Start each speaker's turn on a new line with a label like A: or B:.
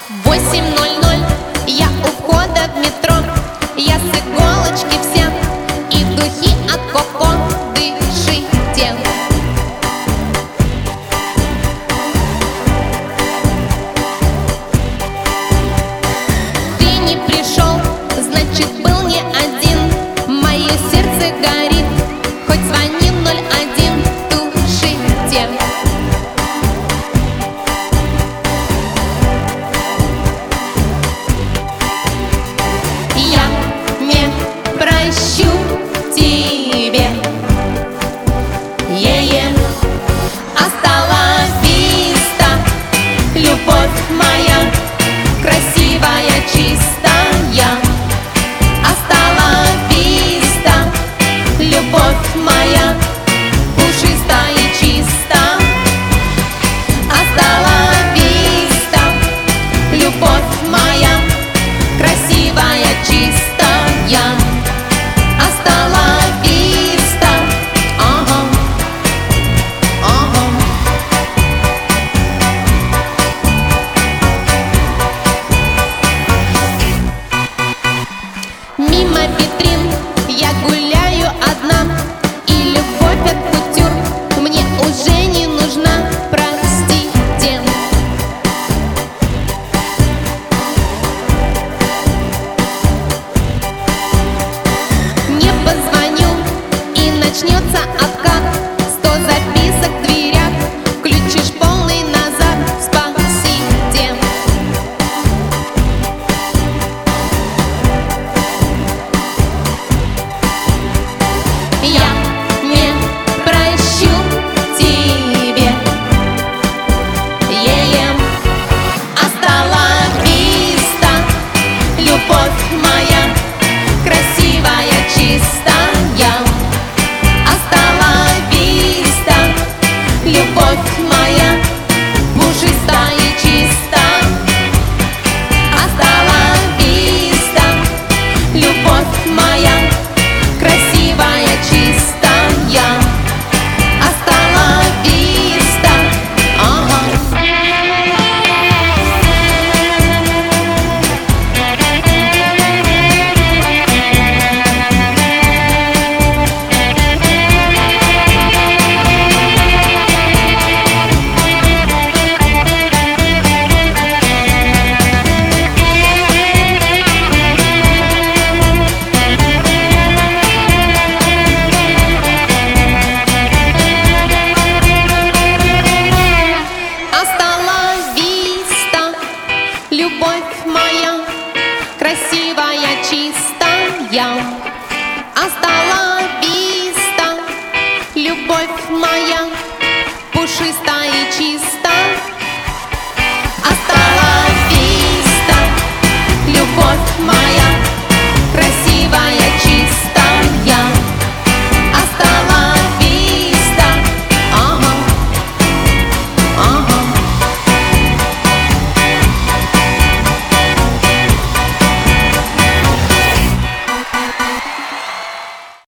A: 8:00, я у входа в метро. Я с иголочки вся, и духи от Коко, дышите. Ты не пришел, значит был не один. Мое сердце горит, хоть звони 01, тушите. Я не прощу тебе, Остала виста, любовь моя, красивая, чистая. Остала виста, любовь моя, пушистая и чиста. Остала виста, любовь моя, красивая, чистая. Остала виста, ага, ага. Мимо витрин я гуляю одна, и любовь от кутюр мне уже не нужна, простите. Не позвоню, и начнется откат. 100 записок в дверях, включишь полный назад, спасите. Я не прощу тебе, Остала виста, любовь моя, красивая, чистая. Остала виста, любовь моя, пушистая и чиста. Остала виста, любовь моя, красивая, чистая. Остала виста, ага. Остала виста, любовь моя,